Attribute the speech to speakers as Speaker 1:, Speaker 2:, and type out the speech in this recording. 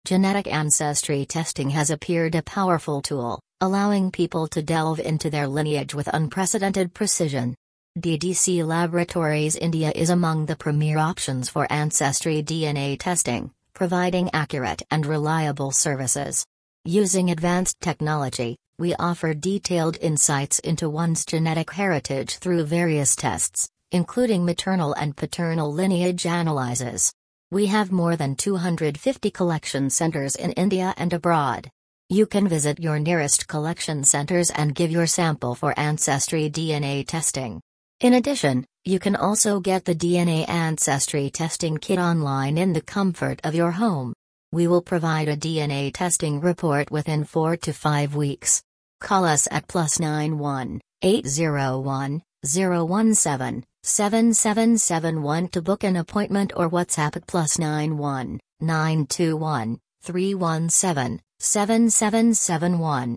Speaker 1: Genetic ancestry testing has appeared a powerful tool, allowing people to delve into their lineage with unprecedented precision. DDC Laboratories India is among the premier options for ancestry DNA testing, providing accurate and reliable services. Using advanced technology, we offer detailed insights into one's genetic heritage through various tests, including maternal and paternal lineage analyses. We have more than 250 collection centers in India and abroad. You can visit your nearest collection centers and give your sample for ancestry DNA testing. In addition, you can also get the DNA ancestry testing kit online in the comfort of your home. We will provide a DNA testing report within 4 to 5 weeks. Call us at +91 801 017 7771 to book an appointment, or WhatsApp at +91 921 317 7771.